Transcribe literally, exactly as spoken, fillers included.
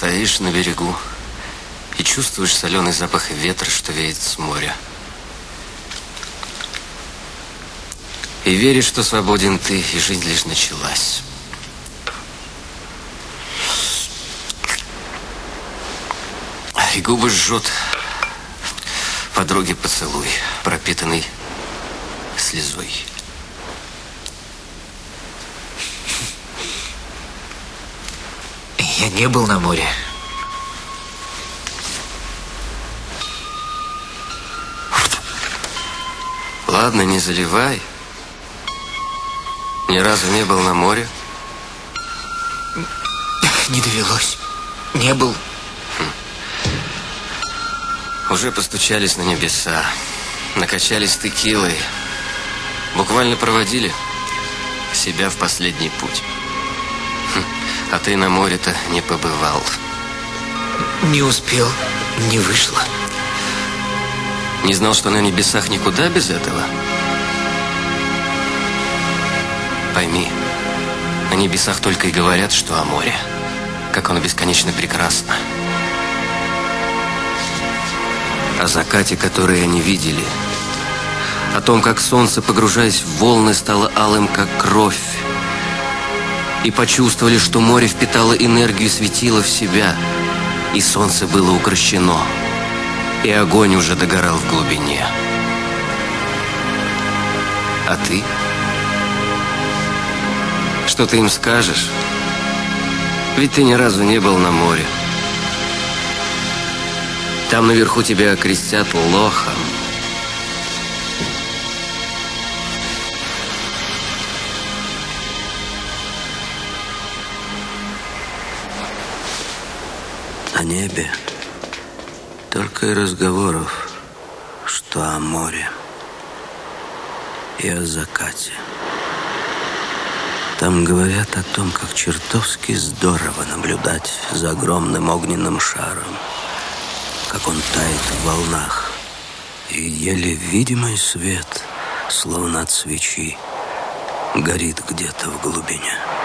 Стоишь на берегу и чувствуешь соленый запах ветра, что веет с моря. И веришь, что свободен ты, и жизнь лишь началась. И губы жжет подруге поцелуй, пропитанный слезой. Я не был на море. Ладно, не заливай. Ни разу не был на море? Не довелось. Не был. Хм. Уже постучались на небеса, накачались текилой, буквально проводили себя в последний путь. Хм. А ты на море-то не побывал. Не успел, не вышло. Не знал, что на небесах никуда без этого? Пойми, на небесах только и говорят, что о море. Как оно бесконечно прекрасно. О закате, который они видели. О том, как солнце, погружаясь в волны, стало алым, как кровь. И почувствовали, что море впитало энергию светила в себя. И солнце было укрощено. И огонь уже догорал в глубине. А ты? Что ты им скажешь? Ведь ты ни разу не был на море. Там наверху тебя окрестят лохом. О небе только и разговоров, что о море и о закате. Там говорят о том, как чертовски здорово наблюдать за огромным огненным шаром, как он тает в волнах, и еле видимый свет, словно от свечи, горит где-то в глубине.